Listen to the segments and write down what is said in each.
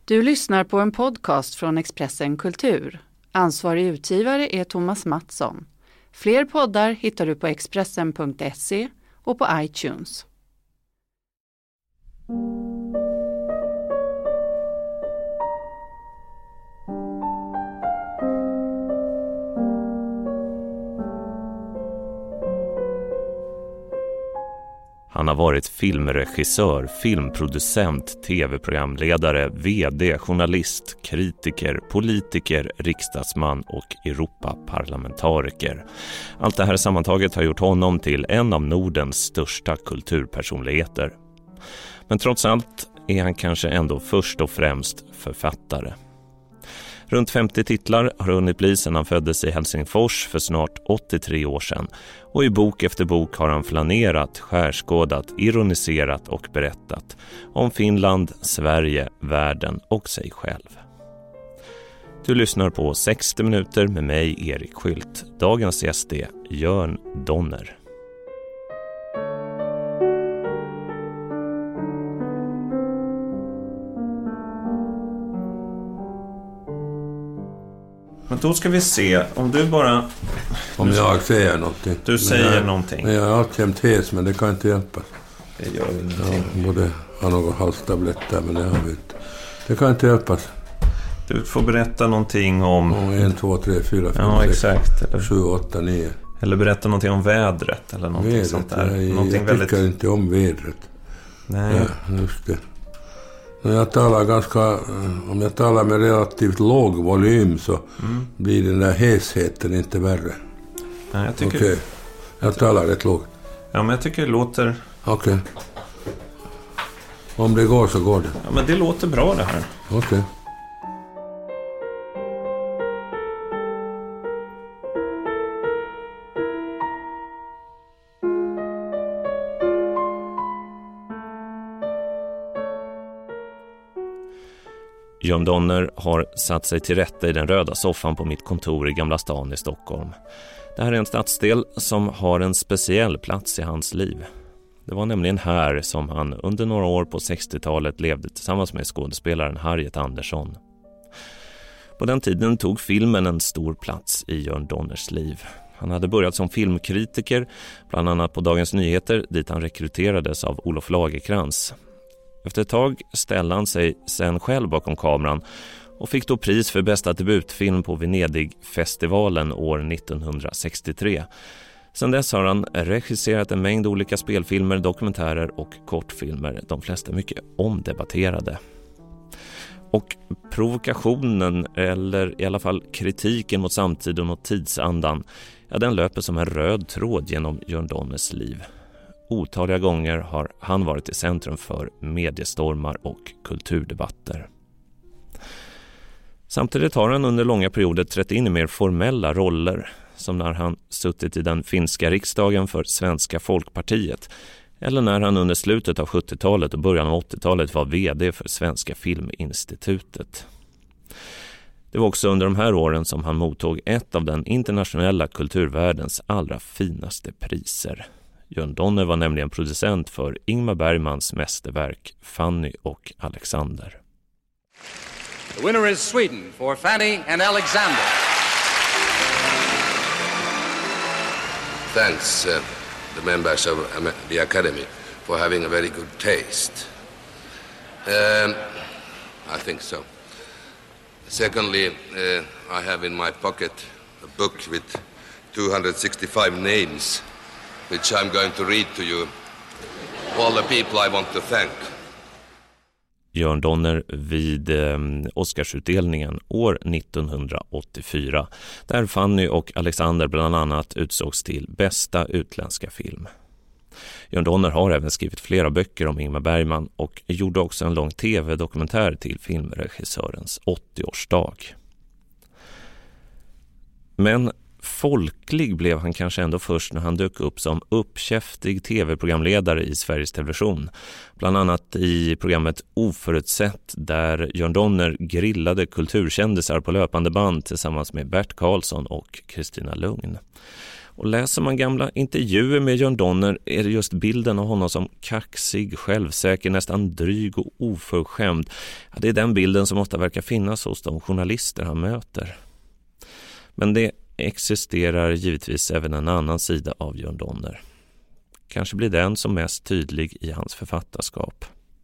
Du lyssnar på en podcast från Expressen Kultur. Ansvarig utgivare är Thomas Mattsson. Fler poddar hittar du på Expressen.se och på iTunes. Han har varit filmregissör, filmproducent, tv-programledare, vd, journalist, kritiker, politiker, riksdagsman och Europaparlamentariker. Allt det här sammantaget har gjort honom till en av Nordens största kulturpersonligheter. Men trots allt är han kanske ändå först och främst författare. Runt 50 titlar har hunnit bli sedan han föddes i Helsingfors för snart 83 år sedan. Och i bok efter bok har han flanerat, skärskådat, ironiserat och berättat om Finland, Sverige, världen och sig själv. Du lyssnar på 60 minuter med mig, Erik Skylt. Dagens gäst är Jörn Donner. Men då ska vi se, om du bara... Om jag säger någonting. Du säger någonting. Men jag är alltid hes, men det kan inte hjälpa. Det gör vi ingenting. Jag borde ha någon halstablett där, men det har vi inte. Det kan inte hjälpas. Du får berätta någonting om... 1, 2, 3, 4, 5, ja, 6, exakt. Eller... 7, 8, 9. Eller berätta någonting om vädret eller någonting vädret, sånt där. Jag tycker inte om vädret. Nej. Ja, just det. Om jag talar med relativt låg volym så blir den där hesheten inte värre. Nej, jag tycker... Okej. Jag talar rätt lågt. Ja, men jag tycker det låter... Okej. Om det går så går det. Ja, men det låter bra det här. Okej. Jörn Donner har satt sig till rätta i den röda soffan på mitt kontor i Gamla stan i Stockholm. Det här är en stadsdel som har en speciell plats i hans liv. Det var nämligen här som han under några år på 60-talet levde tillsammans med skådespelaren Harriet Andersson. På den tiden tog filmen en stor plats i Jörn Donners liv. Han hade börjat som filmkritiker, bland annat på Dagens Nyheter, dit han rekryterades av Olof Lagercrantz. Efter ett tag ställde han sig sen själv bakom kameran och fick då pris för bästa debutfilm på Venedigfestivalen år 1963. Sedan dess har han regisserat en mängd olika spelfilmer, dokumentärer och kortfilmer, de flesta mycket omdebatterade. Och provokationen, eller i alla fall kritiken mot samtiden och tidsandan, ja, den löper som en röd tråd genom Jörn Donners liv. Otaliga gånger har han varit i centrum för mediestormar och kulturdebatter. Samtidigt har han under långa perioder trätt in i mer formella roller, som när han suttit i den finska riksdagen för Svenska Folkpartiet, eller när han under slutet av 70-talet och början av 80-talet var vd för Svenska Filminstitutet. Det var också under de här åren som han mottog ett av den internationella kulturvärldens allra finaste priser. Jörn Donner var nämligen producent för Ingmar Bergmans mästerverk Fanny och Alexander. The winner is Sweden for Fanny and Alexander. Thanks, the members of the Academy, for having a very good taste. I think so. Secondly, I have in my pocket a book with 265 names, which I'm going to read to you. All the people I want to thank. Jörn Donner vid Oscarsutdelningen år 1984, där Fanny och Alexander bland annat utsågs till bästa utländska film. Jörn Donner har även skrivit flera böcker om Ingmar Bergman och gjorde också en lång tv-dokumentär till filmregissörens 80-årsdag. Men folklig blev han kanske ändå först när han dök upp som uppkäftig tv-programledare i Sveriges Television. Bland annat i programmet Oförutsett, där Jörn Donner grillade kulturkändisar på löpande band tillsammans med Bert Karlsson och Kristina Lugn. Och läser man gamla intervjuer med Jörn Donner är det just bilden av honom som kaxig, självsäker, nästan dryg och oförskämd. Ja, det är den bilden som ofta verkar finnas hos de journalister han möter. Men det existerar givetvis även en annan sida av Jörn Donner. Kanske blir den som mest tydlig i hans författarskap.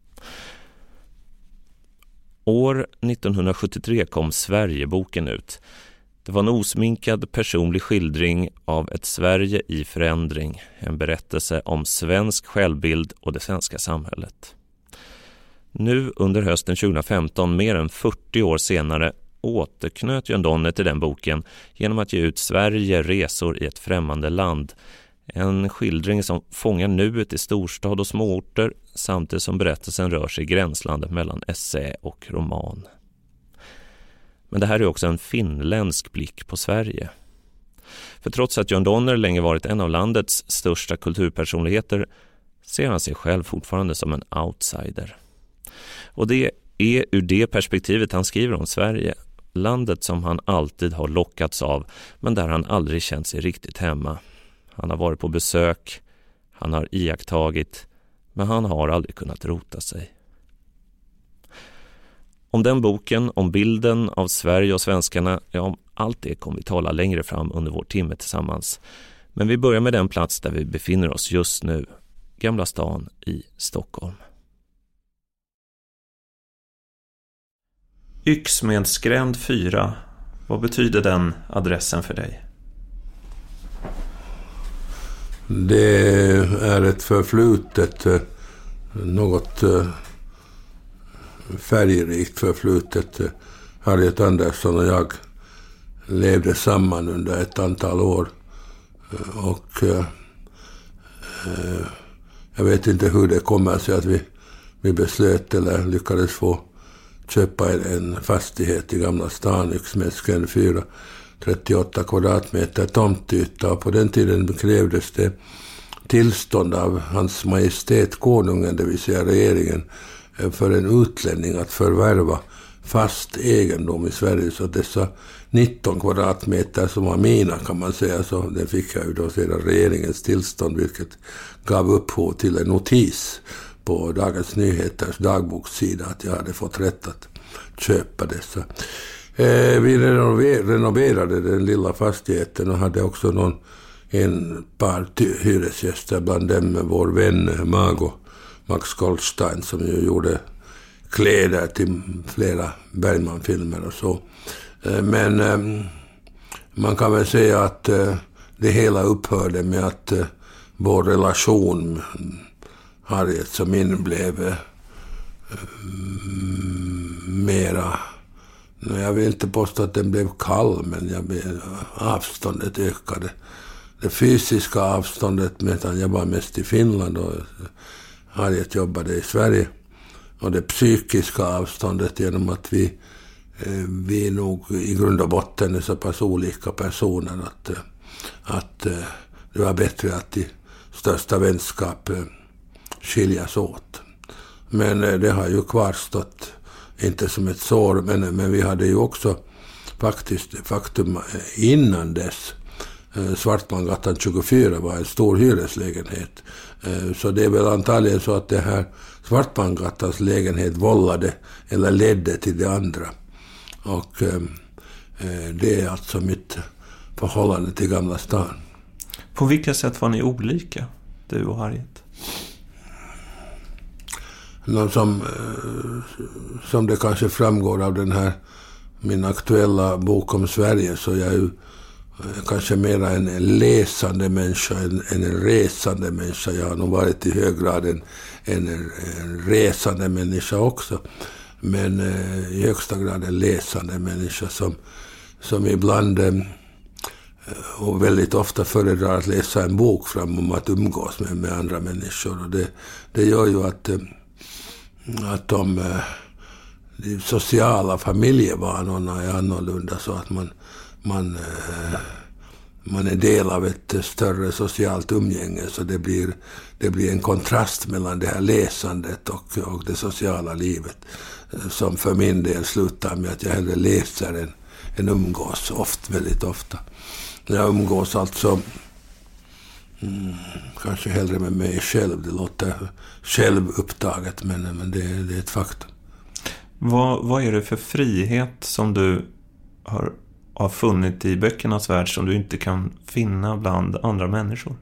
År 1973 kom Sverigeboken ut. Det var en osminkad personlig skildring av ett Sverige i förändring. En berättelse om svensk självbild och det svenska samhället. Nu under hösten 2015, mer än 40 år senare, återknöt Jörn Donner till den boken genom att ge ut Sverige, resor i ett främmande land. En skildring som fångar nuet i storstad och småorter samtidigt som berättelsen rör sig i gränslandet mellan essä och roman. Men det här är också en finländsk blick på Sverige. För trots att Jörn Donner länge varit en av landets största kulturpersonligheter ser han sig själv fortfarande som en outsider. Och det är ur det perspektivet han skriver om Sverige, landet som han alltid har lockats av men där han aldrig känt sig riktigt hemma. Han har varit på besök, han har iakttagit, men han har aldrig kunnat rota sig. Om den boken, om bilden av Sverige och svenskarna, ja, om allt det kommer vi tala längre fram under vår timme tillsammans. Men vi börjar med den plats där vi befinner oss just nu, Gamla stan i Stockholm. Yxmedsgränd 4, vad betyder den adressen för dig? Det är ett förflutet, något färgrikt förflutet. Harriet Andersson och jag levde samman under ett antal år. Och jag vet inte hur det kommer sig att vi beslöt eller lyckades få köpa en fastighet i Gamla stan, Yxmedsgränd 4. 38 kvadratmeter tomtyta, och på den tiden krävdes det tillstånd av Hans Majestät konungen, det vill säga regeringen, för en utlänning att förvärva fast egendom i Sverige. Så dessa 19 kvadratmeter som var mina, kan man säga, så det fick jag ju då sedan regeringens tillstånd, vilket gav upphov till en notis på Dagens Nyheters dagbokssida att jag hade fått rätt att köpa dessa. Vi renoverade den lilla fastigheten och hade också en par hyresgäster, bland dem vår vän Max Goldstein, som ju gjorde kläder till flera Bergman-filmer och så. Men man kan väl säga att det hela upphörde med att vår relation, Harriet och min, blev mera... Jag vill inte påstå att den blev kall, men avståndet ökade. Det fysiska avståndet, medan jag var mest i Finland och Harriet jobbade i Sverige. Och det psykiska avståndet, genom att vi nog i grund och botten är så pass olika personer att det var bättre att i största vänskap skiljas åt. Men det har ju kvarstått, inte som ett sår, men vi hade ju också faktum innan dess. Svartmangatan 24 var en stor hyreslägenhet. Så det är väl antagligen så att det här Svartmangatans lägenhet vållade eller ledde till det andra. Och det är alltså mitt förhållande till Gamla stan. På vilka sätt var ni olika, du och Harriet? Som det kanske framgår av den här min aktuella bok om Sverige, så jag är ju kanske mera en läsande människa än en resande människa. Jag har nog varit i hög grad en resande människa också, men i högsta grad en läsande människa som ibland och väldigt ofta föredrar att läsa en bok fram om att umgås med andra människor. Och det gör ju att de sociala familjevanorna är annorlunda, så att man är del av ett större socialt umgänge, så det blir en kontrast mellan det här läsandet och det sociala livet, som för min del slutar med att jag hellre läser än umgås, väldigt ofta. Jag umgås alltså Kanske hellre med mig själv. Det låter självupptaget, men det är ett faktum. Vad är det för frihet som du har funnit i böckernas värld som du inte kan finna bland andra människor?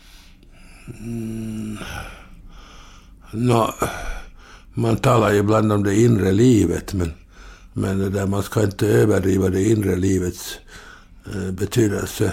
Man talar ju ibland om det inre livet, men det där, man ska inte överdriva det inre livets betydelse.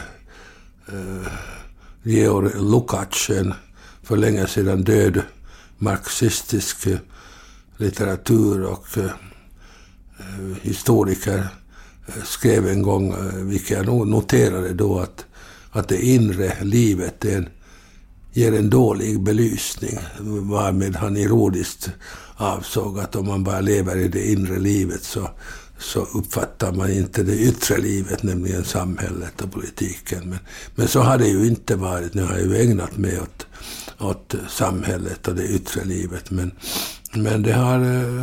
Georg Lukács, en för länge sedan död marxistisk litteratur och historiker, skrev en gång, vilket jag noterade då, att det inre livet ger en dålig belysning, varmed han ironiskt avsåg att om man bara lever i det inre livet så uppfattar man inte det yttre livet, nämligen samhället och politiken. Men så har det ju inte varit. Nu har jag ju ägnat mig åt samhället och det yttre livet. Men det har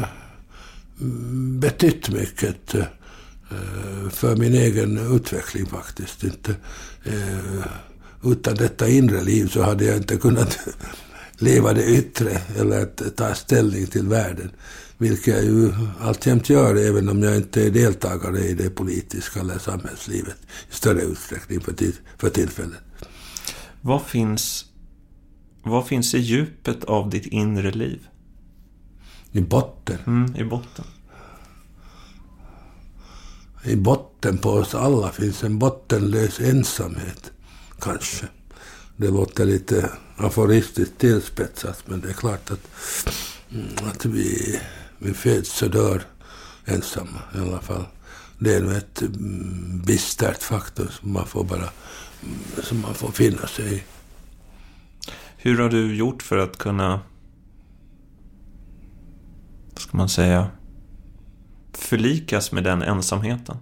betytt mycket för min egen utveckling faktiskt. Inte, utan detta inre liv så hade jag inte kunnat leva det yttre eller ta ställning till världen. Vilket jag ju alltjämt gör, även om jag inte är deltagare i det politiska eller samhällslivet i större utsträckning för tillfället. Vad finns i djupet av ditt inre liv? I botten? I botten. I botten på oss alla finns en bottenlös ensamhet, kanske. Det låter lite aforistiskt tillspetsat, men det är klart att vi föds så dör ensamma i alla fall. Det är nog ett bistert faktum som man får finna sig i. Hur har du gjort för att kunna, ska man säga, förlikas med den ensamheten?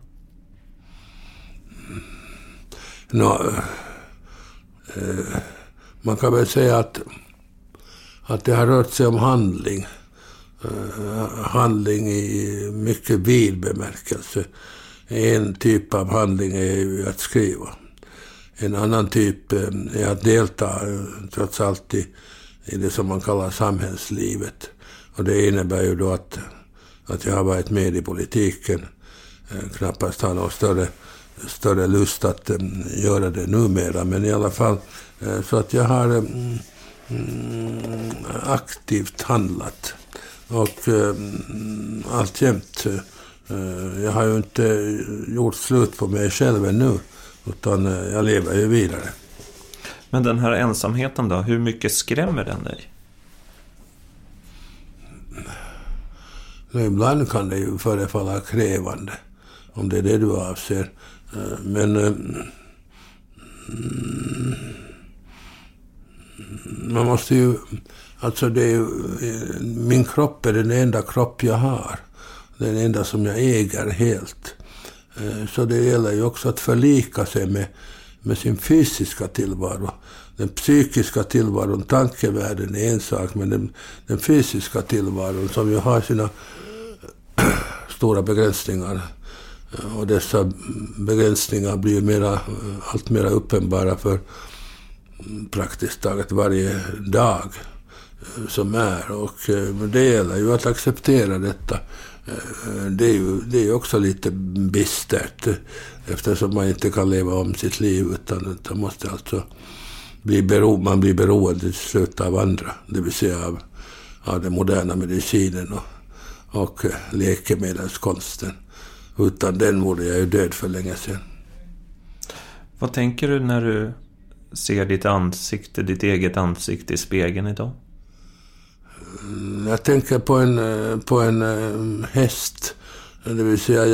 Man kan väl säga att det har rört sig om handling. Handling i mycket vid bemärkelse. En typ av handling är ju att skriva. En annan typ är att delta trots allt i det som man kallar samhällslivet. Och det innebär ju då att jag har varit med i politiken. Knappast har någon större lust att göra det numera, men i alla fall så att jag har aktivt handlat och alltjämt. Jag har ju inte gjort slut på mig själv ännu, utan jag lever ju vidare. Men den här ensamheten då, hur mycket skrämmer den dig? Ibland kan det ju förefalla krävande, om det är det du avser. Men man måste ju, alltså det är ju, min kropp är den enda kropp jag har. Den enda som jag äger helt. Så det gäller ju också att förlika sig med sin fysiska tillvaro. Den psykiska tillvaron, tankevärlden är en sak, men den fysiska tillvaron som ju har sina stora begränsningar. Och dessa begränsningar blir allt mer uppenbara för praktiskt taget varje dag som är. Och det gäller ju att acceptera detta. Det är ju också lite bistert, eftersom man inte kan leva om sitt liv, utan måste alltså man blir beroende till slut av andra, det vill säga av den moderna medicinen och läkemedelskonsten. Utan den vore jag ju död för länge sedan. Vad tänker du när du ser ditt eget ansikte i spegeln idag? Jag tänker på en häst. Det vill säga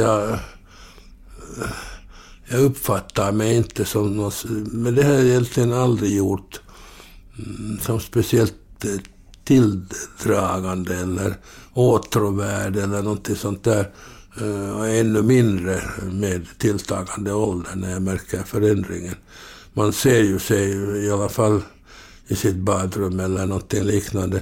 jag uppfattar mig inte som något, men det har jag egentligen aldrig gjort som speciellt tilldragande eller åtråvärd eller något sånt där. Och ännu mindre med tilltagande ålder när jag märker förändringen. Man ser ju sig i alla fall i sitt badrum eller något liknande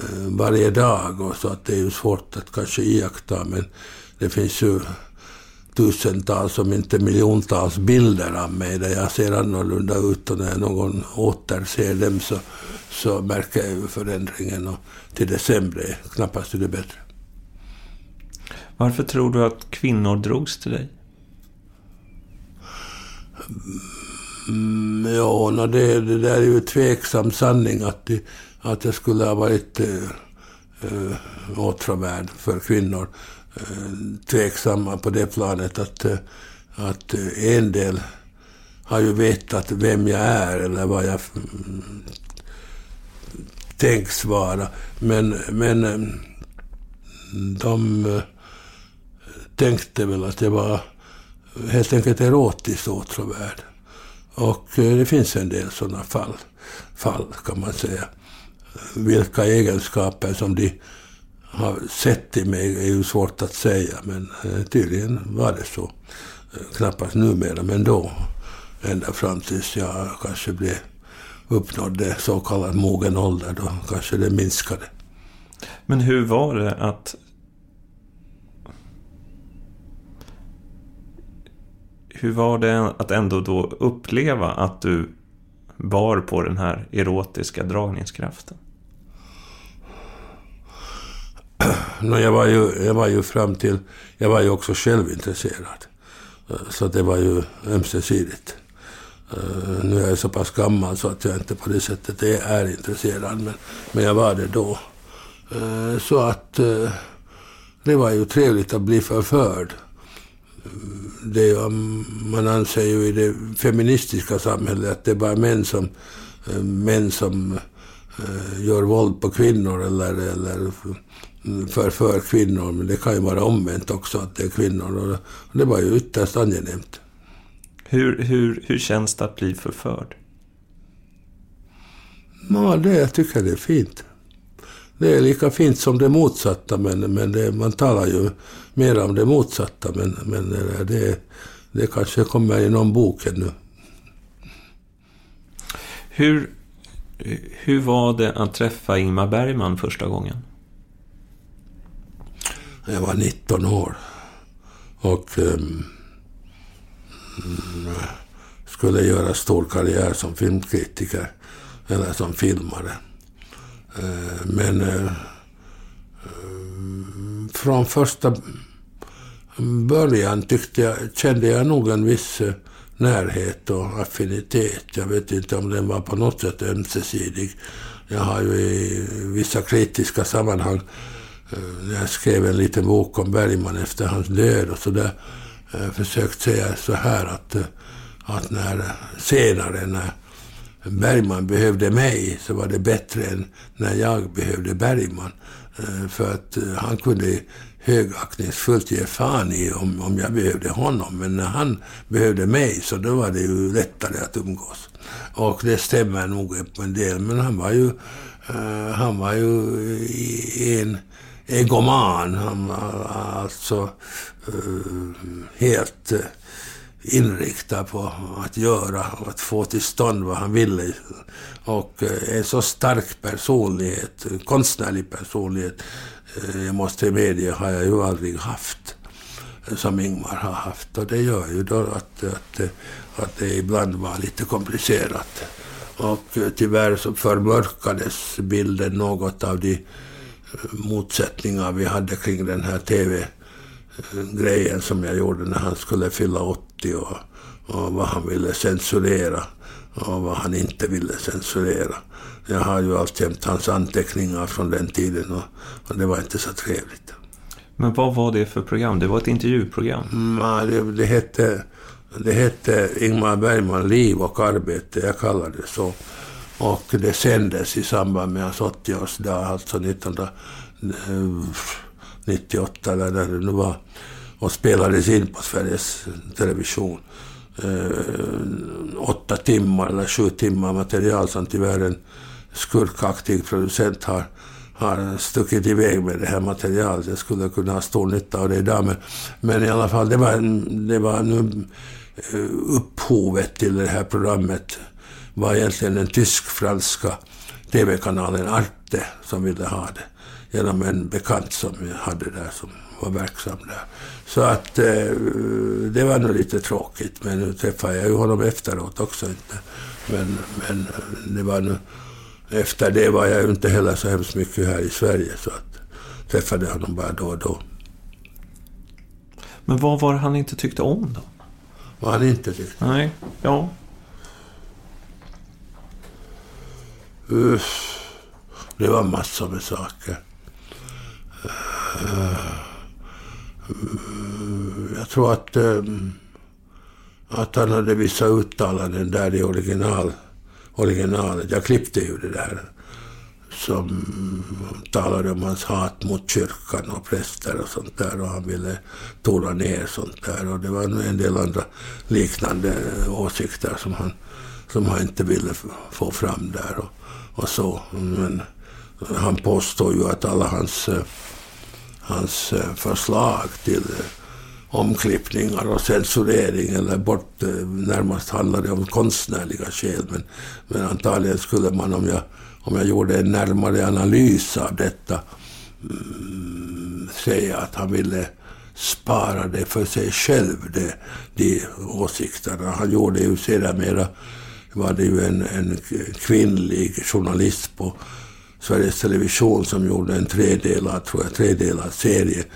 varje dag, och så att det är ju svårt att kanske iaktta, men det finns ju tusentals, om inte miljontals bilder av mig där jag ser annorlunda ut, och när någon återser dem så märker jag ju förändringen, och till det sämre, knappast till det bättre. Varför tror du att kvinnor drogs till dig? Ja, det där är ju tveksam sanning att det skulle ha varit åtråvärd för kvinnor. Tveksamma på det planet att en del har ju vetat vem jag är eller vad jag tänks vara, men de tänkte väl att jag var helt enkelt erotiskt åtråvärd. Och det finns en del sådana fall kan man säga. Vilka egenskaper som de har sett i mig är ju svårt att säga, men tydligen var det så. Knappast numera, men då, ända fram tills jag kanske uppnådde så kallad mogen ålder, då kanske det minskade. Men hur var det att ändå då uppleva att du bar på den här erotiska dragningskraften? Jag var ju också självintresserad. Så det var ju ömsesidigt. Nu är jag så pass gammal så att jag inte på det sättet är intresserad, men jag var det då. Så att det var ju trevligt att bli förförd. Man anser ju i det feministiska samhället att det är bara män som gör våld på kvinnor eller förför kvinnor, men det kan ju vara omvänt också att det är kvinnor, och det var ju ytterst angenämt. Hur känns det att bli förförd? Ja, jag tycker det är fint. Det är lika fint som det motsatta, men man talar ju mer om det motsatta, men det kanske kommer i någon bok ännu. Hur var det att träffa Ingmar Bergman första gången? Jag var 19 år och skulle göra stor karriär som filmkritiker eller som filmare. Men från första början kände jag nog en viss närhet och affinitet. Jag vet inte om den var på något sätt ömsesidig. Jag har ju i vissa kritiska sammanhang, när jag skrev en liten bok om Bergman efter hans död och sådär, försökt säga så här att när Bergman behövde mig så var det bättre än när jag behövde Bergman. För att han kunde högaktningsfullt ge fan i om jag behövde honom. Men när han behövde mig så då var det ju lättare att umgås. Och det stämmer nog på en del. Men han var ju en egoman. Han var alltså helt inriktad på att göra och att få till stånd vad han ville. Och en så stark personlighet, konstnärlig personlighet, jag måste medge, har jag ju aldrig haft som Ingmar har haft. Och det gör ju då att det ibland var lite komplicerat. Och tyvärr så förmörkades bilden något av de motsättningar vi hade kring den här tv-grejen som jag gjorde när han skulle fylla 80 och vad han ville censurera och vad han inte ville censurera. Jag har ju alltjämt hans anteckningar från den tiden och det var inte så trevligt. Men vad var det för program? Det var ett intervjuprogram? Det hette Ingmar Bergman Liv och arbete, jag kallar det så. Och det sändes i samband med hans 80-årsdag, alltså 1998 eller när det nu var, och spelades in på Sveriges Television. 8 timmar eller 7 timmar material som tyvärr en skurkaktig producent har stuckit iväg med det här materialet. Jag skulle kunna ha stor nytta av det idag, men i alla fall det var nu upphovet till det här programmet var egentligen den tysk-franska tv-kanalen Arte som ville ha det genom en bekant som jag hade där som var verksam där. Så att det var nog lite tråkigt, men nu träffade jag ju honom efteråt också inte. Men det var nu, efter det var jag ju inte heller så hemskt mycket här i Sverige, så att träffade honom bara då och då. Men vad var han inte tyckte om då? Vad han inte tyckte? Nej, ja. Det var massor med saker. Jag tror att han hade vissa uttalanden där i originalet. Jag klippte ju det där som talade om hans hat mot kyrkan och präster och sånt där, och han ville tona ner sånt där, och det var en del andra liknande åsikter som han inte ville få fram där och så. Men han påstår ju att alla hans förslag till omklippningar och censurering eller närmast handlade om konstnärliga skäl, men antagligen skulle man, om jag gjorde en närmare analys av detta, säga att han ville spara det för sig själv, de åsikterna. Han gjorde ju sedermera, var det ju en kvinnlig journalist på Sveriges Television som gjorde en tredelad serie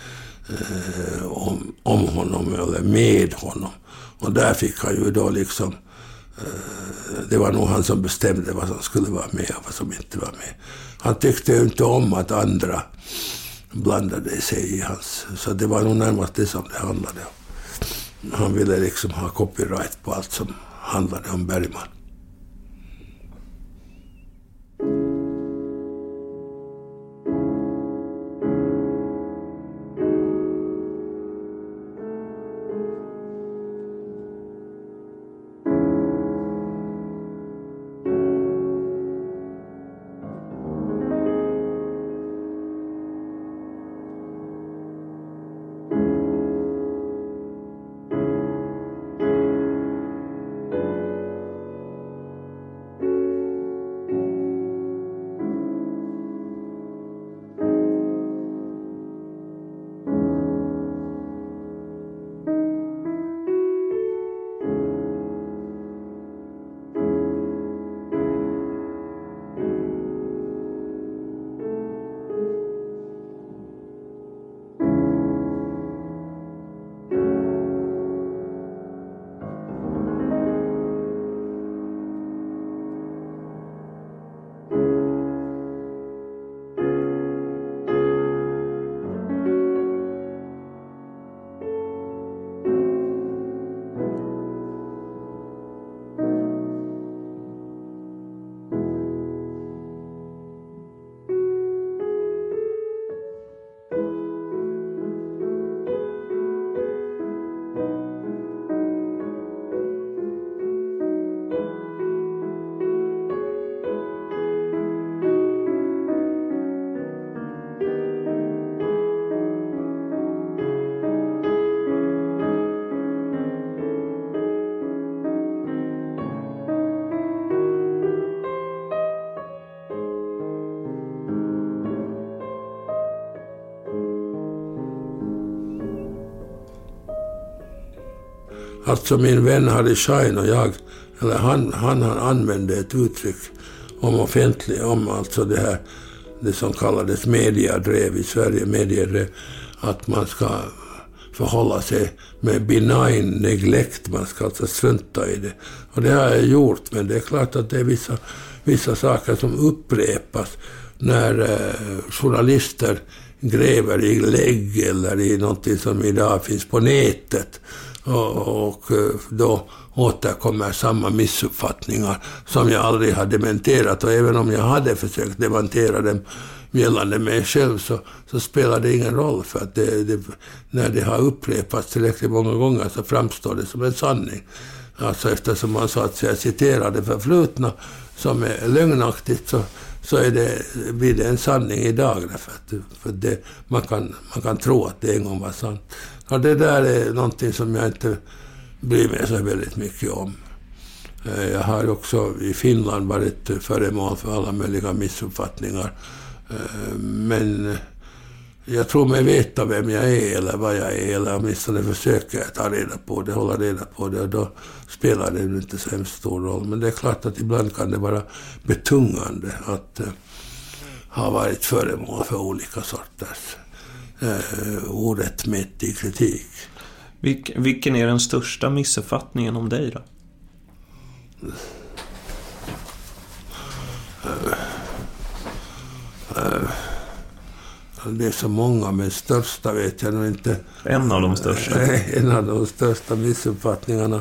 om honom eller med honom. Och där fick han ju då liksom, det var nog han som bestämde vad som skulle vara med och vad som inte var med. Han tyckte ju inte om att andra blandade sig i hans, så det var nog närmast det som det handlade om. Han ville liksom ha copyright på allt som handlade om Bergman. Alltså min vän Harry Schein och jag, eller han använde ett uttryck om alltså det som kallades mediadrev i Sverige, mediadrev, att man ska förhålla sig med benign neglect, man ska alltså strunta i det. Och det har jag gjort, men det är klart att det är vissa saker som upprepas när journalister gräver i lägg eller i någonting som idag finns på nätet. Och då återkommer samma missuppfattningar som jag aldrig har dementerat, och även om jag hade försökt dementera dem gällande mig själv så spelar det ingen roll, för att när det har upprepats tillräckligt många gånger så framstår det som en sanning. Alltså eftersom man så att säga citerar det förflutna som är lögnaktigt, så blir det en sanning idag, för det, man kan tro att det en gång var sant. Och det där är någonting som jag inte bryr mig så väldigt mycket om. Jag har också i Finland varit föremål för alla möjliga missuppfattningar. Men Jag tror mig veta vem jag är eller vad jag är, eller åtminstone försöker jag ta reda på det, hålla reda på det, och då spelar det inte så hemskt stor roll. Men det är klart att ibland kan det vara betungande att ha varit föremål för olika sorters orättmätig kritik. Vilken är den största missuppfattningen om dig då? Det är så många, men största vet jag nog inte. En av de största. En av de största missuppfattningarna.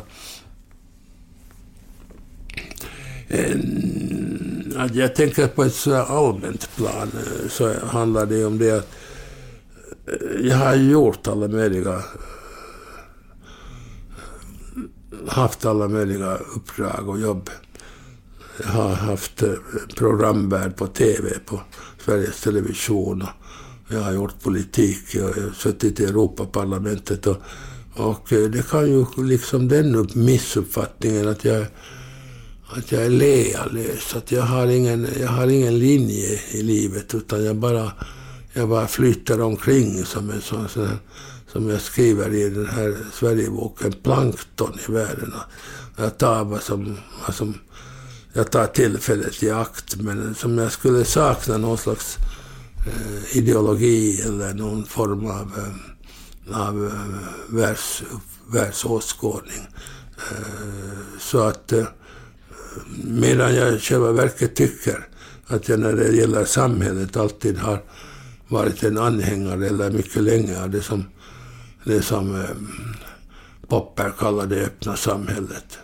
Jag tänker på ett så allmänt plan, så handlar det om det att jag har gjort haft alla möjliga uppdrag och jobb. Jag har haft programvärd på TV, på Sveriges Television, och jag har gjort politik, och jag har suttit i Europaparlamentet, och det kan ju liksom den missuppfattningen att jag är lealös, att jag har ingen linje i livet, utan jag bara flyter omkring som en sån som jag skriver i den här Sverigeboken, plankton i världen. Jag tar tillfället i akt, men som jag skulle sakna någon slags ideologi eller någon form av världsåskådning. Så att medan jag själva verket tycker att jag när det gäller samhället alltid har varit en anhängare, eller mycket länge, av det som Popper kallar det öppna samhället.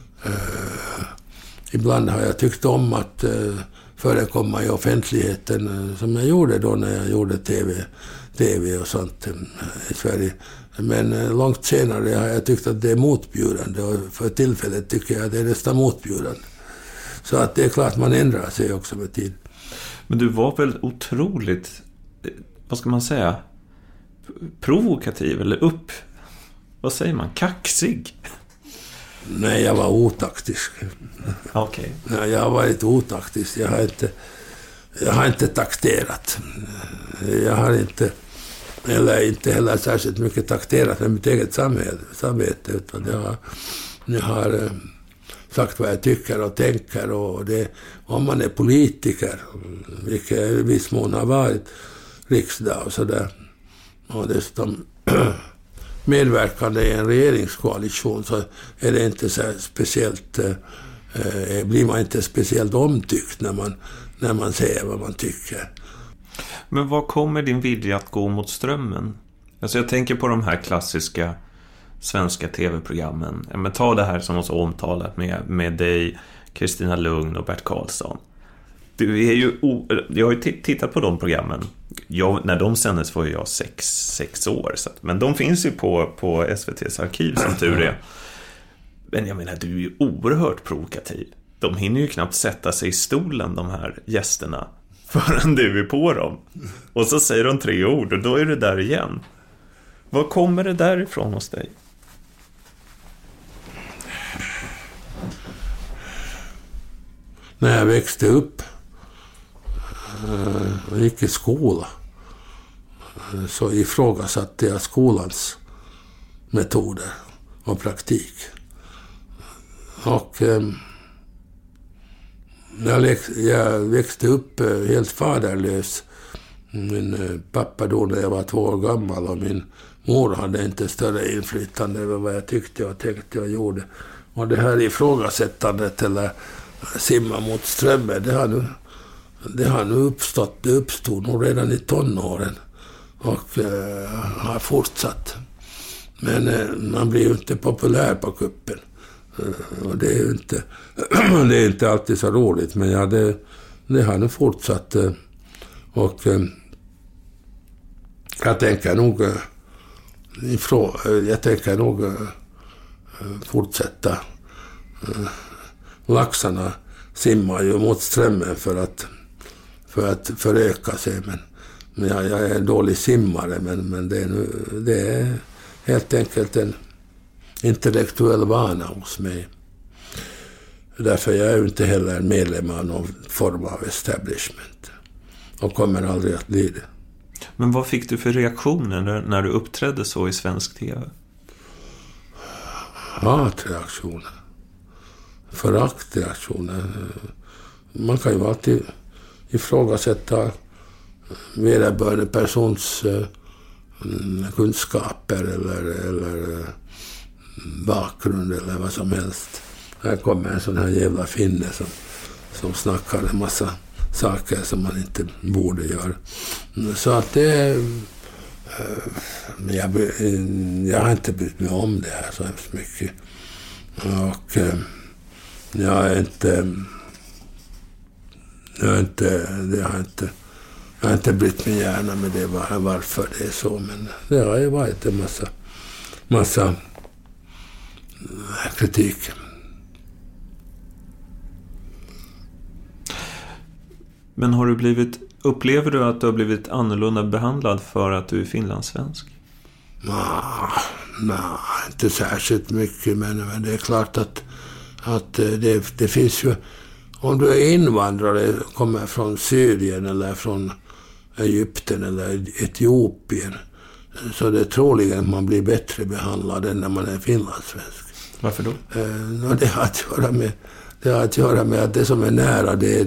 Ibland har jag tyckt om att förekomma i offentligheten, som jag gjorde då när jag gjorde TV och sånt i Sverige. Men långt senare har jag tyckt att det är motbjudande, och för tillfället tycker jag att det är nästan motbjudande. Så att det är klart man ändrar sig också med tid. Men du var väl otroligt, vad ska man säga, provokativ eller vad säger man, kaxig? Nej, jag var otaktisk. Okej. Nej, jag har varit otaktisk. Jag har inte takterat. Jag har inte heller särskilt mycket takterat med mitt eget samvete, utan jag har sagt vad jag tycker och tänker, och om man är politiker, vilket jag i viss mån har varit, riksdag och sådär, och dessutom medverkande i en regeringskoalition, så är det inte så speciellt, blir man inte speciellt omtyckt när man säger vad man tycker. Men vad kommer din vilja att gå mot strömmen? Alltså jag tänker på de här klassiska svenska tv-programmen. Men ta det här som var så omtalat med dig, Kristina Lugn och Bert Karlsson. Du är ju jag har ju tittat på de programmen. När de sändes var jag 6 år. Men de finns ju på SVT:s arkiv, som tur är. Men jag menar, du är ju oerhört provokativ. De hinner ju knappt sätta sig i stolen, de här gästerna, förrän du är på dem. Och så säger de 3 ord, och då är det där igen. Vad kommer det därifrån hos dig? När jag växte upp och gick i skola, så ifrågasatte jag skolans metoder och praktik. Och jag växte upp helt faderlös. Min pappa då när jag var 2 år gammal, och min mor hade inte större inflytande över vad jag tyckte och tänkte och gjorde. Och det här ifrågasättandet, eller simma mot strömmen, det uppstod nog redan i tonåren, och har fortsatt. Men man blir ju inte populär på kuppen. Och det är inte alltid så roligt, men det har nu fortsatt, och jag tänker nog fortsätta. Laxarna simmar ju mot strömmen för att föröka sig, men jag är en dålig simmare, men det är helt enkelt en intellektuell vana hos mig. Därför jag är inte heller medlem av någon form av establishment, och kommer aldrig att bli det. Men vad fick du för reaktioner när du uppträdde så i svensk tv? Hatreaktioner. Föraktreaktioner. Man kan ju alltid ifrågasätta vederbörande persons kunskaper eller bakgrund eller vad som helst. Här kommer en sån här jävla finne som snackar en massa saker som man inte borde göra. Så att det... Jag har inte brytt mig om det här så hemskt mycket. Och jag har inte brytt mig gärna med det varför det är så, men det har ju varit en massa kritik. Men upplever du att du har blivit annorlunda behandlad för att du är finlandssvensk? Nej, inte särskilt mycket, men det är klart att det finns ju, om du är invandrare, kommer från Syrien eller från Egypten eller Etiopien, så det är troligen man blir bättre behandlad än när man är finlandssvensk. Varför då? Det har att göra med att det som är nära, det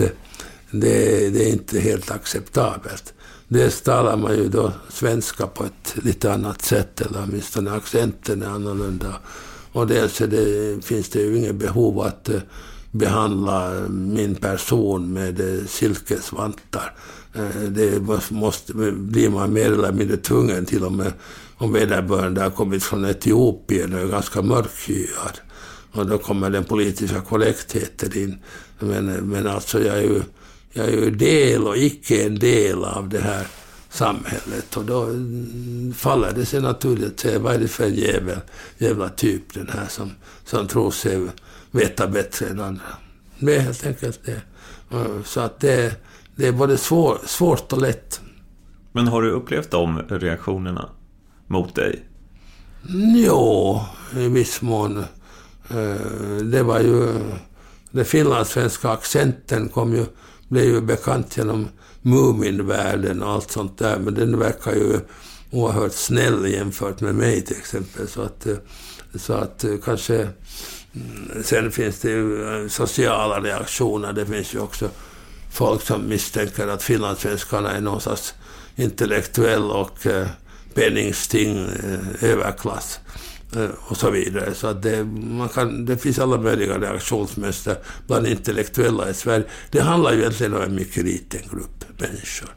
är inte helt acceptabelt. Dels talar man ju då svenska på ett lite annat sätt, eller åtminstone accenten är annorlunda. Och dels finns det ju inget behov att behandla min person med silkesvantar. Det blir man mer eller mindre tvungen till och med om vederbörande har kommit från Etiopien och är ganska mörkhyad. Och då kommer den politiska korrektheten in. Men alltså jag är ju del och icke en del av det här samhället. Och då faller det sig naturligt att säga, vad är det för en jävla typ den här som tror sig veta bättre än andra. Det är helt enkelt det. Så att det är både svårt och lätt. Men har du upplevt de reaktionerna mot dig? Jo, i viss mån. Det var ju... Den finlandssvenska accenten blev ju bekant genom Muminvärlden och allt sånt där, men den verkar ju oerhört snäll jämfört med mig till exempel, så att kanske sen finns det ju sociala reaktioner. Det finns ju också folk som misstänker att finlandssvenskarna är någon slags intellektuell och penningsting överklass och så vidare. Så att det finns alla möjliga reaktionsmönster bland intellektuella i Sverige. Det handlar ju egentligen om en mycket liten grupp människor.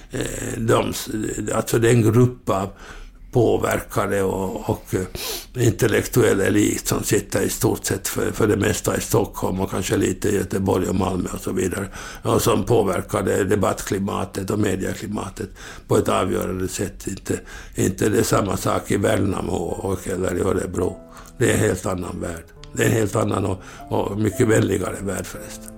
Alltså det är en grupp av påverkade och intellektuell elit som sitter i stort sett för det mesta i Stockholm och kanske lite i Göteborg och Malmö och så vidare, och som påverkade debattklimatet och medieklimatet på ett avgörande sätt. Inte det är samma sak i Värnamo eller i Örebro. Det är en helt annan värld. Det är en helt annan och mycket vänligare värld förresten.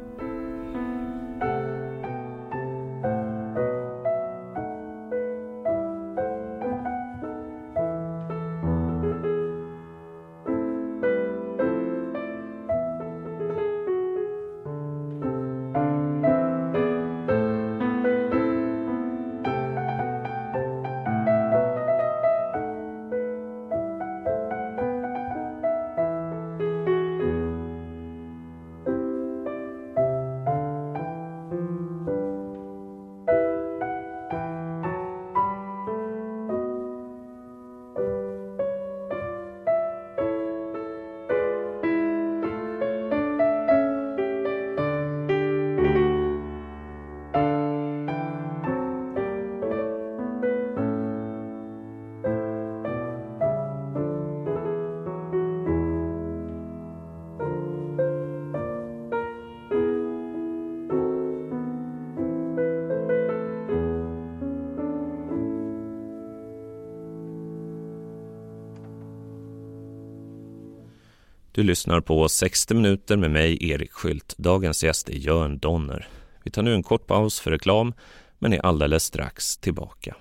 Du lyssnar på 60 minuter med mig, Erik Skylt. Dagens gäst är Jörn Donner. Vi tar nu en kort paus för reklam, men är alldeles strax tillbaka.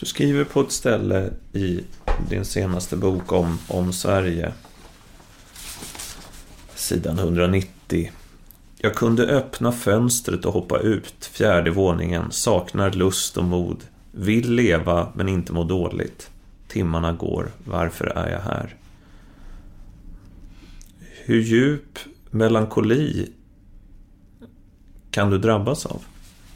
Du skriver på ett ställe i din senaste bok om Sverige, sidan 190. Jag kunde öppna fönstret och hoppa ut, 4:e våningen, saknar lust och mod, vill leva men inte må dåligt. Timmarna går, varför är jag här? Hur djup melankoli kan du drabbas av?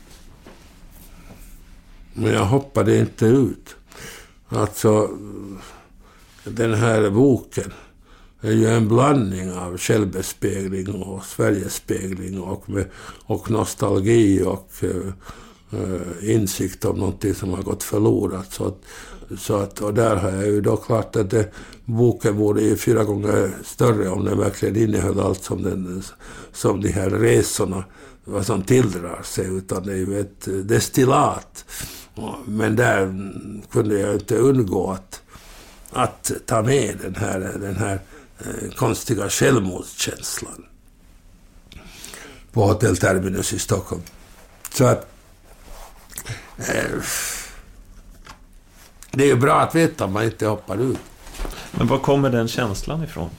Men jag hoppade inte ut. Alltså, den här boken är ju en blandning av självbespegling och Sverigespegling och nostalgi och insikt om någonting som har gått förlorat. Och där har jag ju då klart att boken vore ju 4 gånger större om den verkligen innehöll allt som de här resorna, vad som tildrar sig, utan det är ju ett destillat. Men där kunde jag inte undgå att ta med den här konstiga självmordskänslan på Hotell Terminus i Stockholm. Så att det är ju bra att veta om man inte hoppar ut. Men var kommer den känslan ifrån?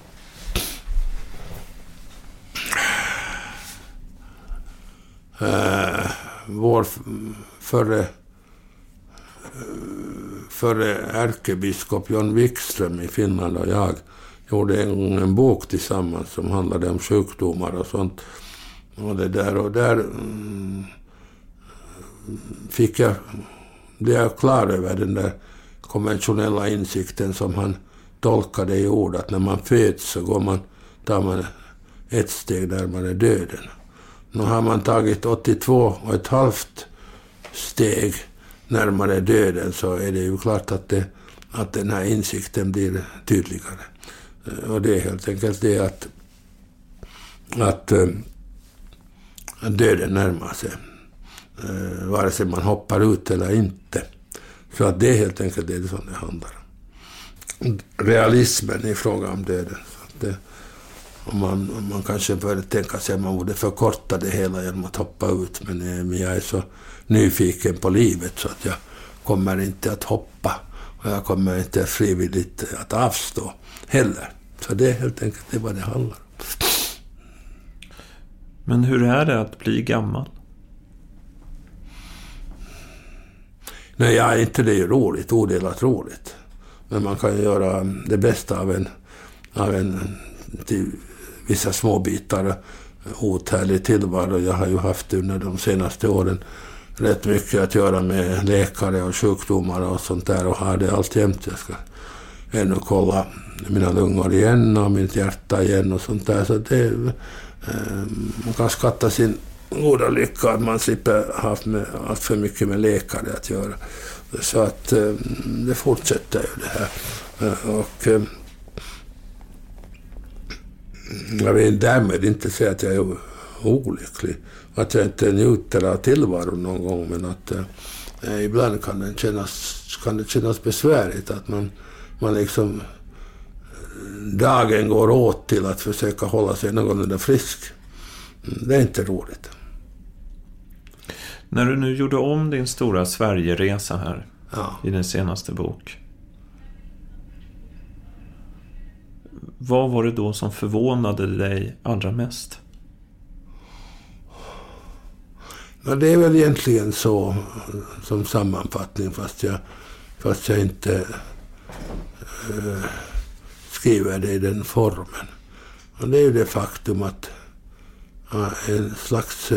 Vår förre ärkebiskop John Wikström i Finland och jag gjorde en bok tillsammans som handlade om sjukdomar och sånt. Och där blev jag klar över den där konventionella insikten som han tolkade i ord, att när man föds så tar man ett steg närmare döden. Nu har man tagit 82,5 steg närmare döden, så är det ju klart att den här insikten blir tydligare. Och det är helt enkelt det att döden närmar sig, vare sig man hoppar ut eller inte. Så att det är helt enkelt det som det handlar om. Realismen i fråga om döden. Så att om man kanske börjar tänka sig att man borde förkorta det hela genom att hoppa ut. Men jag är så nyfiken på livet så att jag kommer inte att hoppa. Och jag kommer inte frivilligt att avstå heller. Så det är helt enkelt det vad det handlar om. Men hur är det att bli gammal? Nej, inte det är roligt, odelat roligt. Men man kan göra det bästa av en till vissa små bitar othärlig tillvaro. Jag har ju haft under de senaste åren rätt mycket att göra med läkare och sjukdomar och sånt där, och har det alltjämt. Jag ska ännu kolla mina lungor igen och mitt hjärta igen och sånt där. Så det man kan skatta sin goda lycka att man slipper ha allt för mycket med läkare att göra. Så att det fortsätter ju det här. Och jag vill därmed inte säga att jag är olycklig, att jag inte njuter av tillvaron någon gång, men att ibland kan det kännas besvärligt att man liksom dagen går åt till att försöka hålla sig någorlunda frisk. Det är inte roligt. När du nu gjorde om din stora Sverigeresa här i din senaste bok, vad var det då som förvånade dig allra mest? Ja, det är väl egentligen så som sammanfattning, fast jag inte skriver det i den formen. Och det är ju det faktum att en slags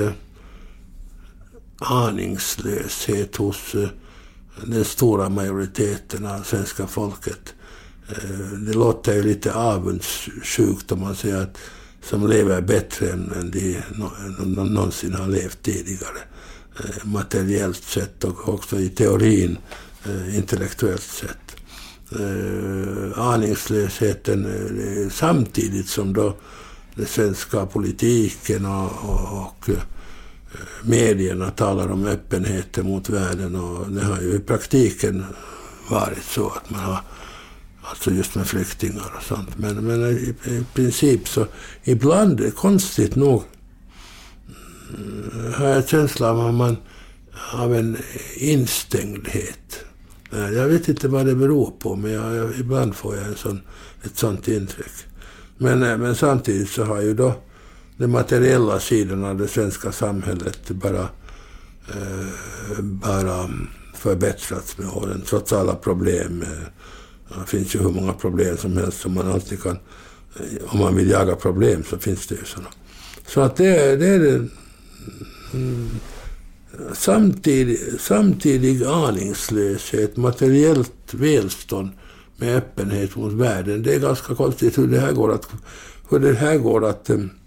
aningslöshet hos den stora majoriteten av svenska folket. Det låter ju lite avundsjukt om man säger att som lever bättre än de någonsin har levt tidigare. Materiellt sett och också i teorin, intellektuellt sett. Aningslösheten samtidigt som då den svenska politiken och medierna talar om öppenheten mot världen, och det har ju i praktiken varit så att man har, alltså just med flyktingar och sånt, men i princip så ibland, konstigt nog, har jag känslan av en instängdhet Jag vet inte vad det beror på, men ibland får jag ett sånt intryck. Men samtidigt så har ju då den materiella sidan av det svenska samhället bara förbättrats med åren, trots alla problem. Det finns ju hur många problem som helst som man alltid kan, om man vill jaga problem så finns det ju sådana. Så att det är samtidig aningslöshet, materiellt välstånd med öppenhet mot världen. Det är ganska konstigt hur det här går att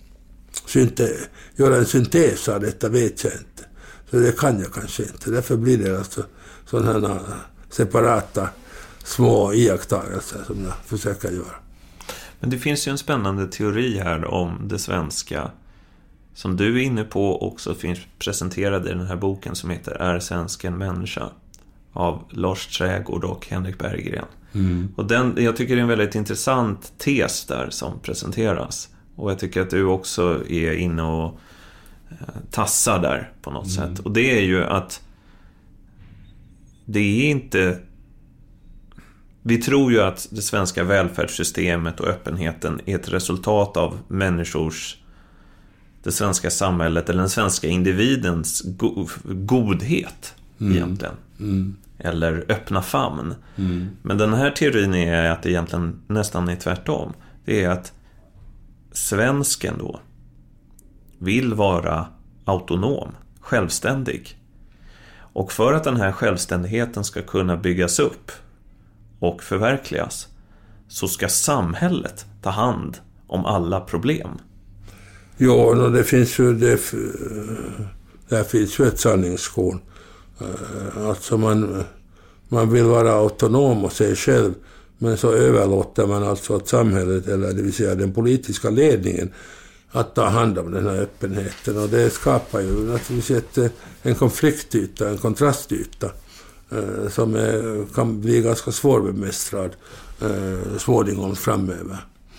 göra en syntes av detta, vet jag inte. Så det kan jag kanske inte. Därför blir det alltså sådana här separata små iakttagelser som jag försöker göra. Men det finns ju en spännande teori här om det svenska som du är inne på och också finns presenterad i den här boken som heter Är svensken människa? Av Lars Trägård och Henrik Berggren. Och jag tycker det är en väldigt intressant tes där som presenteras. Och jag tycker att du också är inne och tassar där på något sätt. Och det är ju att det är inte... Vi tror ju att det svenska välfärdssystemet och öppenheten är ett resultat av människors, det svenska samhället eller den svenska individens godhet egentligen. Eller öppna famn. Men den här teorin är att det egentligen nästan är tvärtom. Det är att svensken då vill vara autonom, självständig. Och för att den här självständigheten ska kunna byggas upp och förverkligas så ska samhället ta hand om alla problem. Ja, det finns ju där finns ju ett sanningskorn. Alltså man vill vara autonom och sig själv, men så överlåter man alltså åt samhället, eller det vill säga den politiska ledningen, att ta hand om den här öppenheten. Och det skapar ju naturligtvis en konfliktyta, en kontrastyta som kan bli ganska svårbemästrad småningom framöver.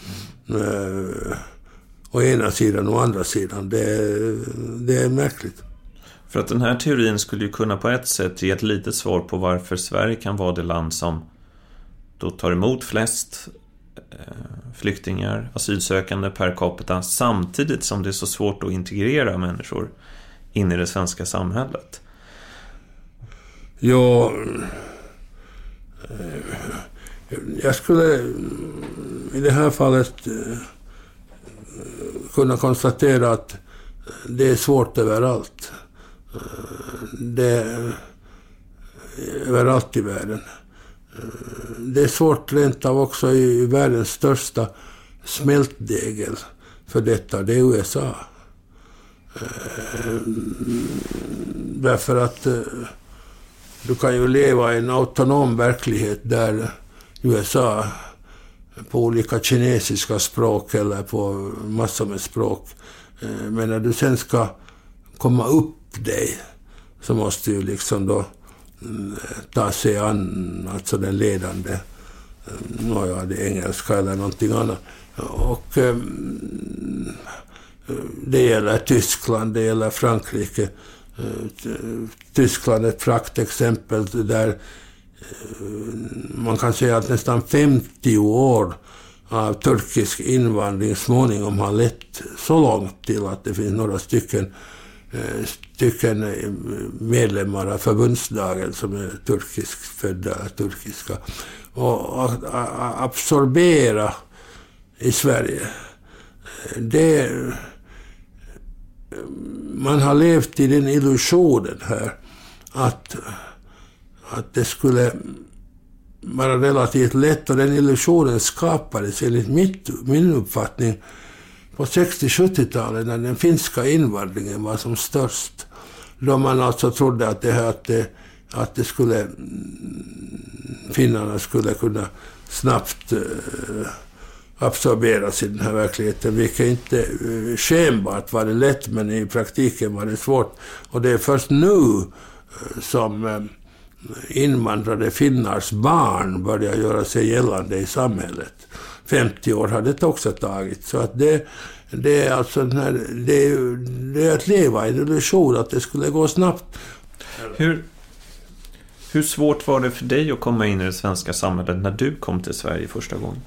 Å ena sidan och andra sidan. Det är märkligt. För att den här teorin skulle ju kunna på ett sätt ge ett litet svar på varför Sverige kan vara det land som då tar emot flest flyktingar, asylsökande per capita, samtidigt som det är så svårt att integrera människor in i det svenska samhället. Ja, jag skulle i det här fallet kunna konstatera att det är svårt överallt. Det är överallt i världen. Det är svårt rent av också i världens största smältdegel för detta, det är USA. Därför att du kan ju leva i en autonom verklighet där USA på olika kinesiska språk eller på massor med språk. Men när du sen ska komma upp dig så måste du liksom då ta sig an alltså den ledande, det engelska eller någonting annat. Och det gäller Tyskland, det gäller Frankrike. Tyskland är ett praktexempel där man kan säga att nästan 50 år av turkisk invandring småningom har lett så långt till att det finns några stycken medlemmar av förbundsdagen som är turkiskfödda, turkiska, och absorbera i Sverige. Man har levt i den illusionen här att det skulle vara relativt lätt, och den illusionen skapades enligt min uppfattning på 60-70-talet när den finska invandringen var som störst. Då man alltså trodde att det skulle, finnarna skulle kunna snabbt absorberas i den här verkligheten, vilket inte skenbart var det lätt, men i praktiken var det svårt. Och det är först nu som invandrade finnars barn börjar göra sig gällande i samhället. 50 år har det också tagit. Så att det är alltså det är att leva i en illusion att det skulle gå snabbt. Hur Hur svårt var det för dig att komma in i det svenska samhället när du kom till Sverige första gången?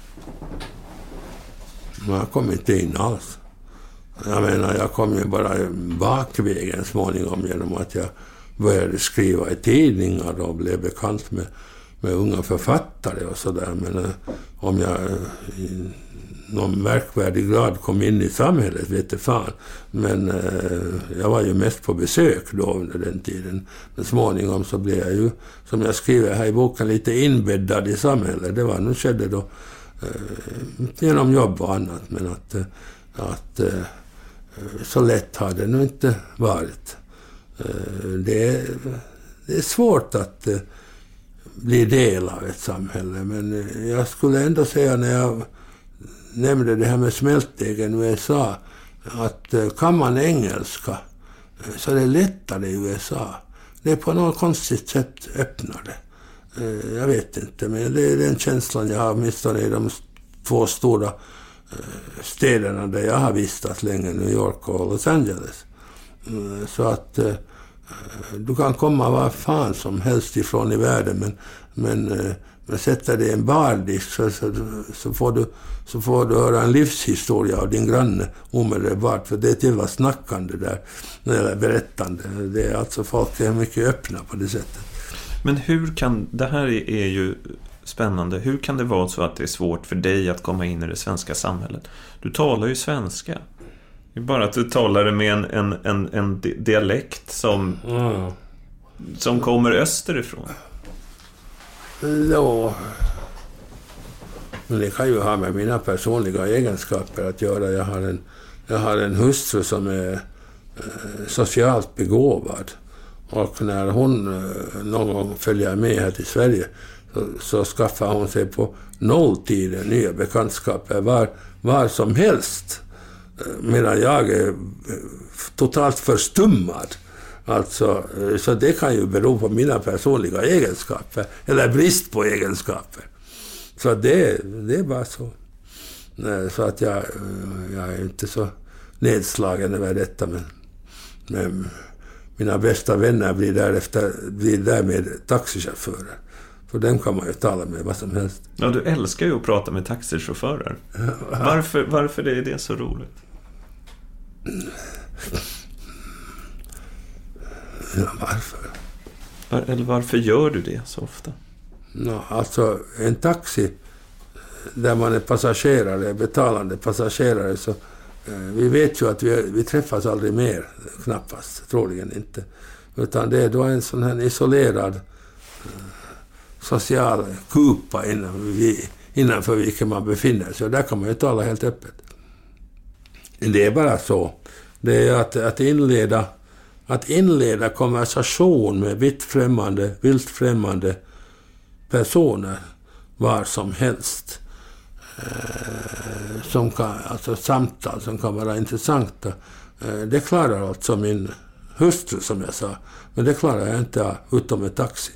Jag kom inte in alls. Jag menar, jag kom ju bara bakvägen småningom genom att jag började skriva i tidningar och blev bekant med unga författare och sådär. Men om jag i någon märkvärdig grad kom in i samhället vet jag fan. Men jag var ju mest på besök då under den tiden. Men småningom så blev jag ju, som jag skriver här i boken, lite inbäddad i samhället. Det var nog skedde då genom jobb och annat. Men att så lätt har det nog inte varit. Det är svårt att bli del av ett samhälle. Men jag skulle ändå säga, när jag nämnde det här med smältdegen i USA, att kan man engelska så är det lättare i USA. Det är på något konstigt sätt öppnare. Jag vet inte, men det är den känslan jag har åtminstone i de 2 stora städerna där jag har vistats länge, New York och Los Angeles. Så att du kan komma var fan som helst ifrån i världen, men sätter dig i en bardisk så får du höra en livshistoria av din granne omedelbart, för det är till vad snackande där, eller berättande. Det är alltså, folk är mycket öppna på det sättet. Men hur kan, det här är ju spännande, hur kan det vara så att det är svårt för dig att komma in i det svenska samhället? Du talar ju svenska. Det är bara att du talar med en dialekt som kommer österifrån. Ja, men det kan ju ha med mina personliga egenskaper att göra. Jag har en hustru som är socialt begåvad. Och när hon någon gång följer med här till Sverige så skaffar hon sig på nolltiden nya bekantskaper var som helst. Medan jag är totalt förstummad. Alltså, så det kan ju bero på mina personliga egenskaper. Eller brist på egenskaper. Så det är bara så. Så att jag är inte så nedslagen över detta. Men mina bästa vänner blir därmed taxichaufförer. För dem kan man ju tala med vad som helst. Ja, du älskar ju att prata med taxichaufförer. Varför är det så roligt? Ja, varför? Eller varför gör du det så ofta? Ja, alltså en taxi där man är passagerare, betalande passagerare, så vi vet ju att vi träffas aldrig mer, knappast, troligen inte. Utan det är då en sån här isolerad social kupa innanför vilken man befinner sig. Och där kan man ju tala helt öppet. Det är bara så. Det är att inleda konversation med vilt främmande personer var som helst. Som kan, alltså samtal som kan vara intressanta. Det klarar alltså min hustru, som jag sa. Men det klarar jag inte utom med taxi.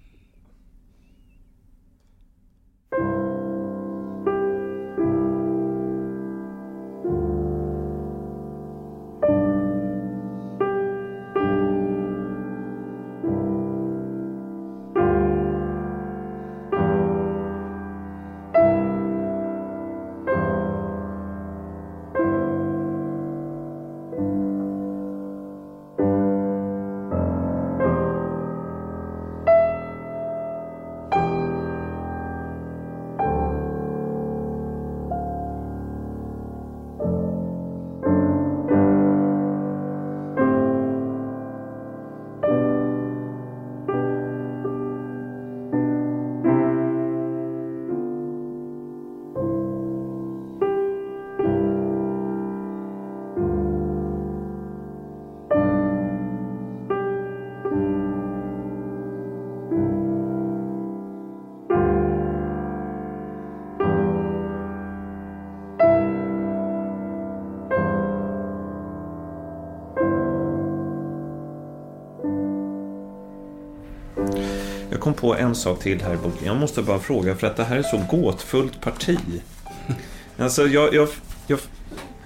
Jag kom på en sak till här i boken. Jag måste bara fråga, för att det här är så gåtfullt parti. Alltså jag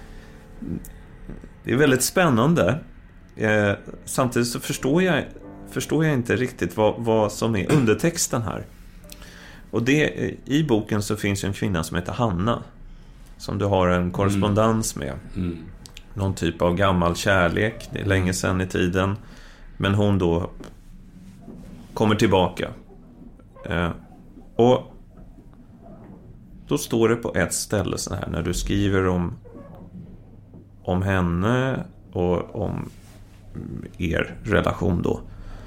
det är väldigt spännande. Samtidigt så förstår jag förstår jag inte riktigt vad som är undertexten här. Och i boken så finns en kvinna som heter Hanna, som du har en korrespondens med. Någon typ av gammal kärlek, det är länge sedan i tiden. Men hon då kommer tillbaka. Och då står det på ett ställe så här, när du skriver om henne och om er relation då.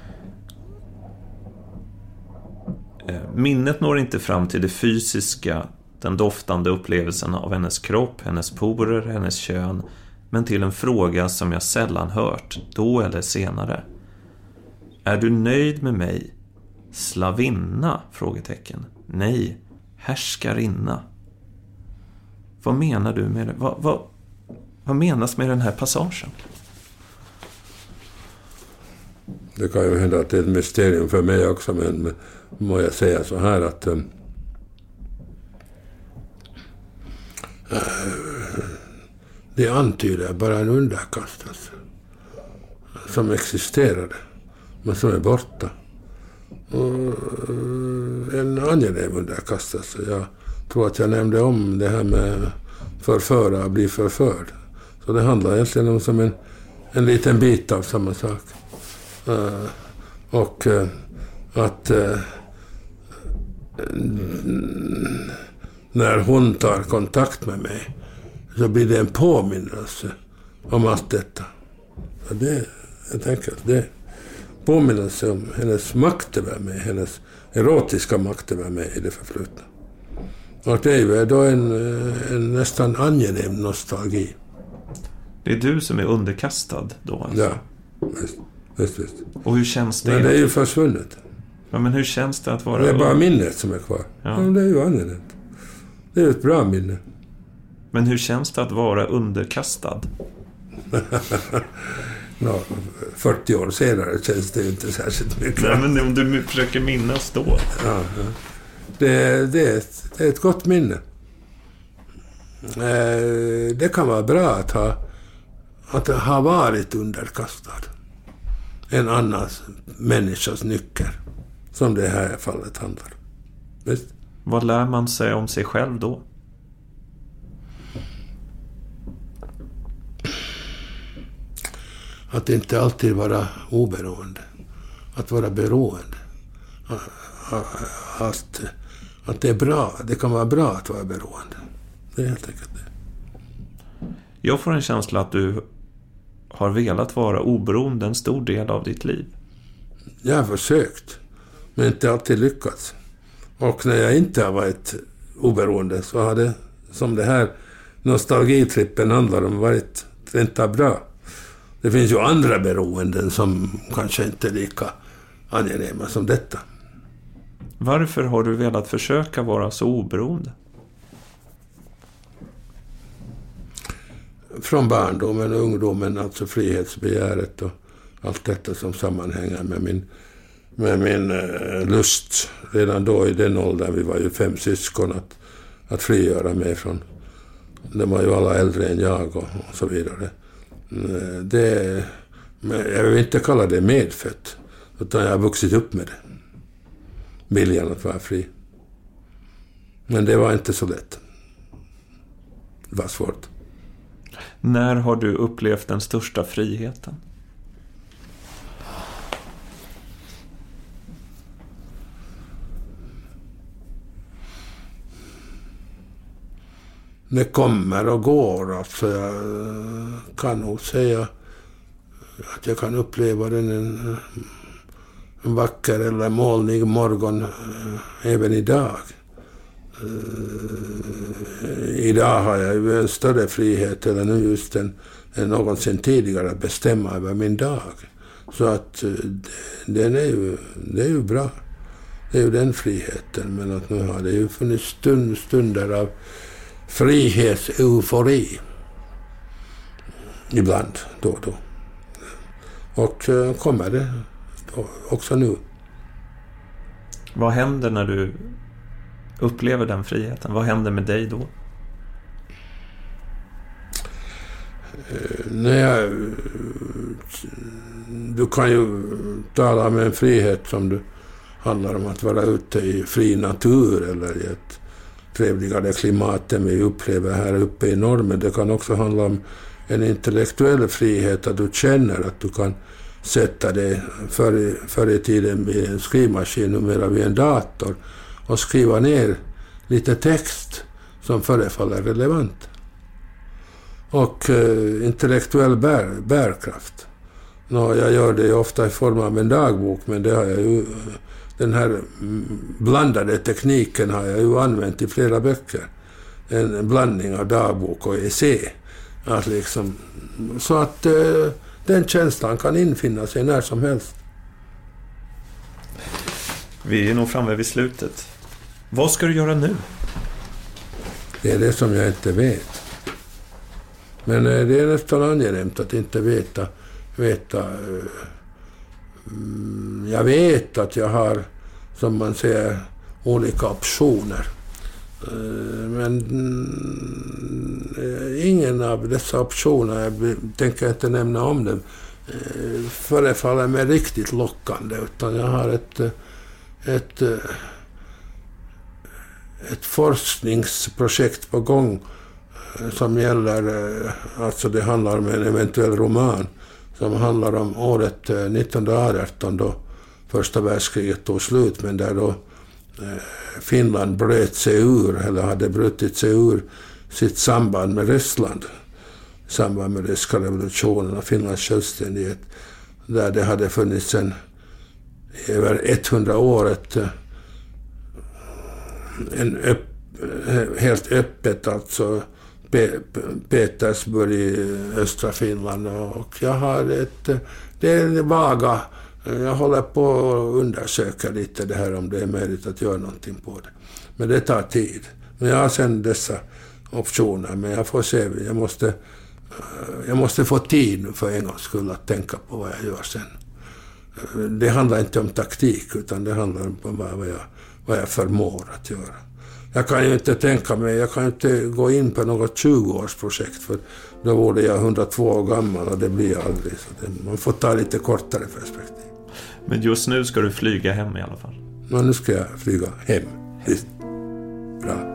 Minnet når inte fram till det fysiska, den doftande upplevelsen av hennes kropp, hennes porer, hennes kön, men till en fråga som jag sällan hört, då eller senare. Är du nöjd med mig? Slavinna? Frågetecken. Nej, härskarinna. Vad menar du med det? Vad menas med den här passagen? Det kan ju hända att det är ett mysterium för mig också, men må jag säga så här att det antyder bara en underkastelse som existerade, men som är borta. Och en angenäm underkastelse. Jag tror att jag nämnde om det här med förföra och bli förförd. Så det handlar egentligen om som en liten bit av samma sak. Och att när hon tar kontakt med mig så blir det en påminnelse om allt detta. Och jag tänker att det är påminnelse om hennes makt över mig, hennes erotiska makt över mig i det förflutna. Och det är ju då en nästan angenäm nostalgi. Det är du som är underkastad då alltså? Ja, visst. Och hur känns det? Men det är ju försvunnet. Ja, men hur känns det att vara... Det är bara minnet som är kvar. Ja. Men det är ju angenämt. Det är ett bra minne. Men hur känns det att vara underkastad? 40 år senare känns det ju inte särskilt mycket. Nej, men om du försöker minnas då. Ja. Det är ett gott minne. Det kan vara bra att ha varit underkastad en annans människas nycker, som det här fallet handlar. Visst? Vad lär man sig om sig själv då? Att inte alltid vara oberoende. Att vara beroende. Att det är bra. Det kan vara bra att vara beroende. Det är helt enkelt det. Jag får en känsla att du har velat vara oberoende en stor del av ditt liv. Jag har försökt, men inte alltid lyckats. Och när jag inte har varit oberoende så har det, som det här nostalgitrippen handlar om, varit inte bra. Det finns ju andra beroenden som kanske inte är lika angenäma som detta. Varför har du velat försöka vara så oberoende? Från barndomen och ungdomen, alltså frihetsbegäret och allt detta som sammanhänger med min lust. Redan då i den åldern, vi var ju 5 syskon, att frigöra mig från... De var ju alla äldre än jag och så vidare. Jag vill inte kalla det medfött, utan jag har vuxit upp med det. Viljan att vara fri. Men det var inte så lätt. Det var svårt. När har du upplevt den största friheten? Det kommer och går. Alltså jag kan nog säga att jag kan uppleva den en vacker eller molnig morgon även idag. Idag har jag ju en större frihet eller nu just än någonsin tidigare att bestämma över min dag. Så att det är ju bra. Det är ju den friheten. Men att nu har det ju funnits stunder av frihetseufori. Ibland, då och då. Och kommer det också nu. Vad händer när du upplever den friheten? Vad händer med dig då? När jag du kan ju tala om en frihet som du handlar om att vara ute i fri natur eller i ett trevligare klimat än vi upplever här uppe i norr. Men det kan också handla om en intellektuell frihet, att du känner att du kan sätta dig förr i tiden vid en skrivmaskin, numera vid en dator, och skriva ner lite text som förefaller relevant. Och intellektuell bärkraft. Jag gör det ofta i form av en dagbok, men det har jag ju, den här blandade tekniken har jag ju använt i flera böcker. En blandning av dagbok och essä. Att liksom, så att den känslan kan infinna sig när som helst. Vi är nog framme vid slutet. Vad ska du göra nu? Det är det som jag inte vet. Men det är nästan angenämt att inte veta. Jag vet att jag har, som man säger, olika optioner. Men ingen av dessa optioner, jag tänker inte nämna om dem, förefaller mig riktigt lockande, utan jag har ett forskningsprojekt på gång som gäller, alltså det handlar om en eventuell roman som handlar om året 1918 då första världskriget tog slut, men där då Finland bröt sig ur, eller hade brutit sig ur sitt samband med Ryssland i samband med ryska revolutionen och Finlands självständighet, där det hade funnits över 100 år helt öppet, alltså Petersburg i östra Finland, och jag har det är en vaga, jag håller på att undersöka lite det här om det är möjligt att göra någonting på det. Men det tar tid. Men jag har sen dessa optioner, men jag får se, jag måste få tid nu för en gångs skull att tänka på vad jag gör sen. Det handlar inte om taktik, utan det handlar om vad jag förmår att göra. Jag kan ju inte tänka mig, jag kan inte gå in på något 20-årsprojekt, för då vore jag 102 år gammal och det blir jag aldrig. Så man får ta lite kortare perspektiv. Men just nu ska du flyga hem i alla fall. Ja, nu ska jag flyga hem. Bra.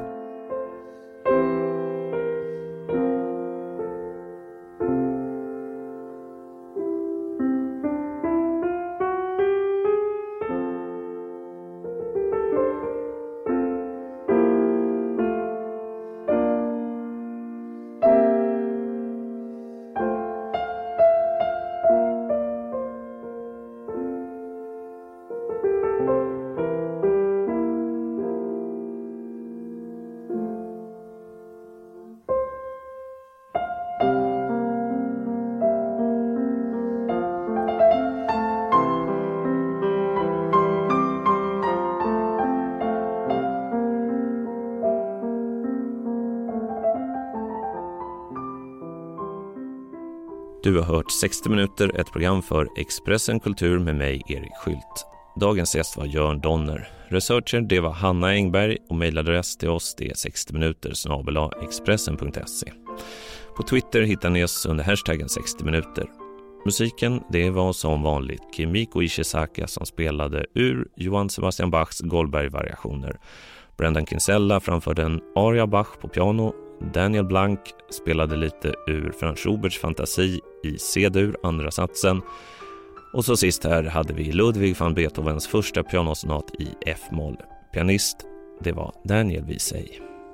Du har hört 60 minuter, ett program för Expressen Kultur med mig, Erik Skylt. Dagens gäst var Jörn Donner. Researcher, det var Hanna Engberg, och mejladress till oss, det är 60minuter@expressen.se. På Twitter hittar ni oss under hashtaggen 60 minuter. Musiken, det var som vanligt Kimiko Ishizaki som spelade ur Johann Sebastian Bachs Goldberg-variationer. Brendan Kinsella framförde en aria Bach på piano. Daniel Blanc spelade lite ur Franz Schuberts fantasi i C-dur, andra satsen. Och så sist här hade vi Ludwig van Beethovens första pianosonat i F-moll. Pianist, det var Daniel Wiesey.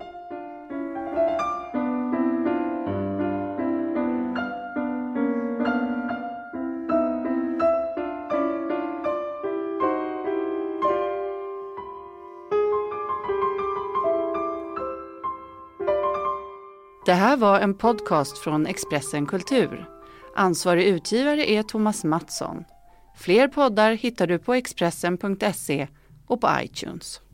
Det här var en podcast från Expressen Kultur. Ansvarig utgivare är Thomas Mattsson. Fler poddar hittar du på Expressen.se och på iTunes.